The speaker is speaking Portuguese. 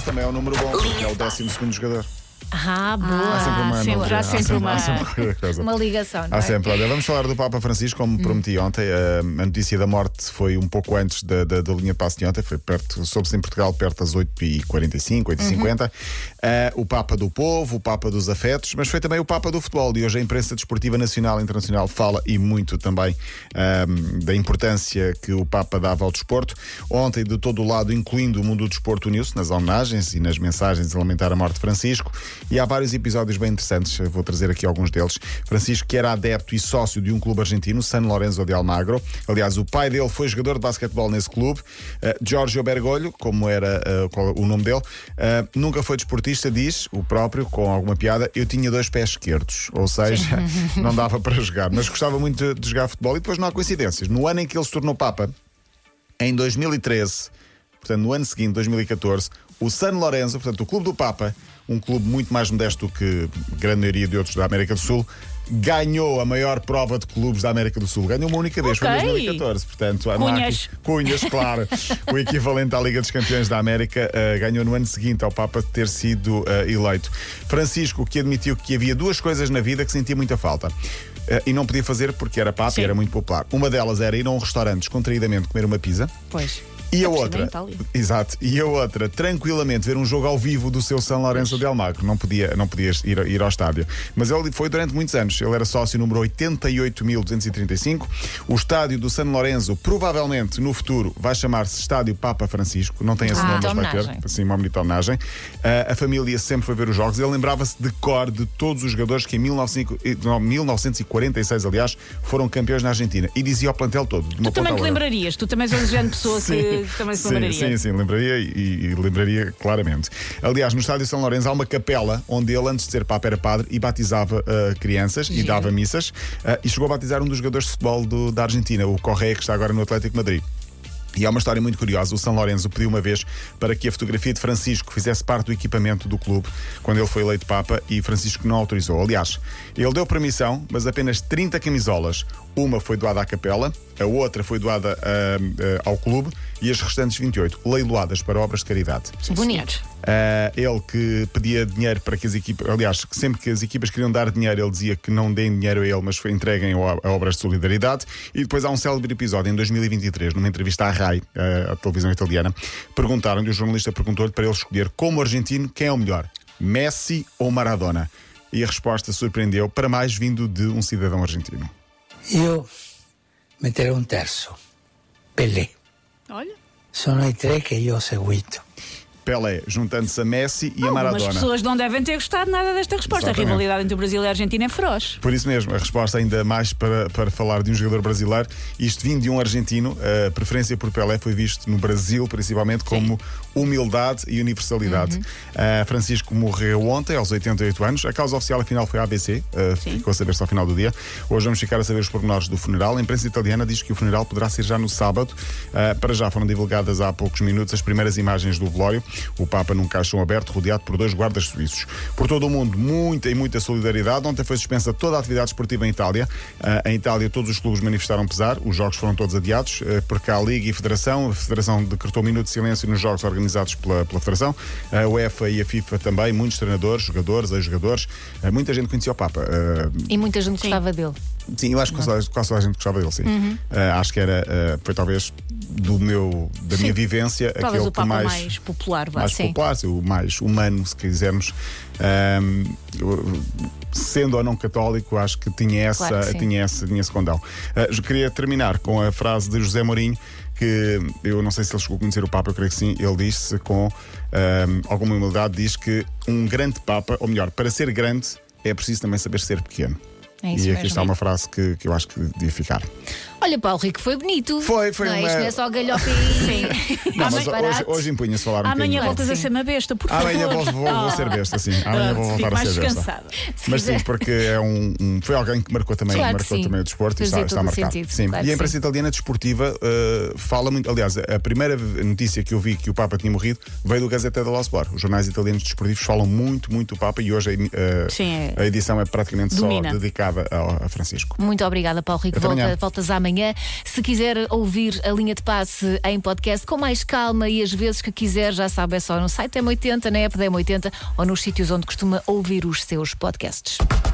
11 também é um número bom, porque é o 12º jogador. Boa. Há sempre uma ligação, não Há é? sempre. Olha, vamos falar do Papa Francisco, como prometi ontem. A notícia da morte foi um pouco antes da linha de passe de ontem, foi soube-se em Portugal perto das 8h45, 8h50. O Papa do povo, o Papa dos afetos, mas foi também o Papa do futebol. E hoje a imprensa desportiva nacional e internacional fala e muito também da importância que o Papa dava ao desporto. Ontem, de todo o lado, incluindo o mundo do desporto, uniu-se nas homenagens e nas mensagens a lamentar a morte de Francisco. E há vários episódios bem interessantes, vou trazer aqui alguns deles. Francisco, que era adepto e sócio de um clube argentino, San Lorenzo de Almagro. Aliás, o pai dele foi jogador de basquetebol nesse clube. Giorgio Bergoglio, como era o nome dele, nunca foi desportista, diz o próprio, com alguma piada. Eu tinha 2 pés esquerdos, ou seja, não dava para jogar, mas gostava muito de jogar futebol. E depois não há coincidências. No ano em que ele se tornou Papa, em 2013, portanto no ano seguinte, 2014, o San Lorenzo, portanto o clube do Papa, um clube muito mais modesto do que a grande maioria de outros da América do Sul, ganhou a maior prova de clubes da América do Sul. Ganhou uma única vez, foi em 2014. Portanto, Cunhas, claro. O equivalente à Liga dos Campeões da América, ganhou no ano seguinte ao Papa ter sido eleito. Francisco, que admitiu que havia 2 coisas na vida que sentia muita falta. E não podia fazer porque era Papa e era muito popular. Uma delas era ir a um restaurante descontraídamente comer uma pizza. Pois. E a outra, tranquilamente ver um jogo ao vivo do seu San Lorenzo de Almagro. Não podias ir ao estádio. Mas ele foi durante muitos anos. Ele era sócio número 88.235. O estádio do San Lorenzo, provavelmente no futuro, vai chamar-se Estádio Papa Francisco. Não tem esse nome, mas vai ter. Sim, uma bonita homenagem. A família sempre foi ver os jogos. Ele lembrava-se de cor de todos os jogadores que em 1946, aliás, foram campeões na Argentina. E dizia ao plantel todo. Tu também te lembrarias. Tu também és a grande pessoa que também se lembraria. Sim, lembraria e lembraria claramente. Aliás, no estádio São Lourenço há uma capela onde ele, antes de ser Papa, era padre e batizava crianças e dava missas. E chegou a batizar um dos jogadores de futebol da Argentina, o Correa, que está agora no Atlético de Madrid. E há uma história muito curiosa. O San Lorenzo pediu uma vez para que a fotografia de Francisco fizesse parte do equipamento do clube quando ele foi eleito Papa, e Francisco não autorizou. Aliás, ele deu permissão, mas apenas 30 camisolas. Uma foi doada à capela, a outra foi doada ao clube e as restantes 28 leiloadas para obras de caridade. Bonito. Ele que pedia dinheiro para que as equipas, aliás, sempre que as equipas queriam dar dinheiro, ele dizia que não deem dinheiro a ele, mas entreguem a obras de solidariedade. E depois há um célebre episódio em 2023, numa entrevista à RAI, a televisão italiana, perguntaram-lhe, o jornalista perguntou-lhe para ele escolher, como argentino, quem é o melhor, Messi ou Maradona? E a resposta surpreendeu, para mais vindo de um cidadão argentino. Eu metterei un terzo, Pelé. Olha. Sono i 3 che io ho seguito. Pelé, juntando-se a Messi e a Maradona. As pessoas não devem ter gostado nada desta resposta. Exatamente. A rivalidade entre o Brasil e a Argentina é feroz. Por isso mesmo, a resposta ainda mais para falar de um jogador brasileiro. Isto vindo de um argentino, a preferência por Pelé foi visto no Brasil, principalmente, como humildade e universalidade. Francisco morreu ontem, aos 88 anos. A causa oficial, afinal, foi a AVC. Ficou a saber-se ao final do dia. Hoje vamos ficar a saber os pormenores do funeral. A imprensa italiana diz que o funeral poderá ser já no sábado. Para já foram divulgadas há poucos minutos as primeiras imagens do velório. O Papa num caixão aberto, rodeado por 2 guardas suíços. Por todo o mundo, muita solidariedade. Ontem foi suspensa toda a atividade esportiva em Itália. Em Itália, todos os clubes manifestaram pesar. Os jogos foram todos adiados, porque há a Liga e a Federação. A Federação decretou um minuto de silêncio nos jogos organizados pela Federação. A UEFA e a FIFA também. Muitos treinadores, jogadores, ex-jogadores. Muita gente conhecia o Papa. E muita gente gostava dele. Sim, eu acho que quase toda a gente gostava dele, sim. Acho que foi talvez da minha vivência talvez aquele o Papa que mais popular, popular, o mais humano, se quisermos. Sendo ou não católico, acho que tinha esse condão. Queria terminar com a frase de José Mourinho, que eu não sei se ele chegou a conhecer o Papa, eu creio que sim. Ele disse com alguma humildade, diz que um grande Papa, ou melhor, para ser grande é preciso também saber ser pequeno. É isso e aqui mesmo. está uma frase que eu acho que devia ficar. Olha, Paulo Rico, foi bonito. Foi não, uma... Isto não é só galhofa e... Não, mas hoje impunha-se falar um Amanhã bocadinho. voltas a ser uma besta, por favor. Amanhã vou ser besta, sim. Amanhã vou voltar a ser besta. Cansada. Mas sim, porque é foi alguém que marcou também, também o desporto e está marcado. Sim. Claro, e a imprensa italiana desportiva fala muito. Aliás, a primeira notícia que eu vi que o Papa tinha morrido veio do Gazzetta dello Sport. Os jornais italianos desportivos falam muito do Papa, e hoje a edição é praticamente só dedicada a Francisco. Muito obrigada, Paulo Rico. Voltas amanhã. Se quiser ouvir a linha de passe em podcast com mais calma e as vezes que quiser, já sabe, é só no site M80, na app da M80 ou nos sítios onde costuma ouvir os seus podcasts.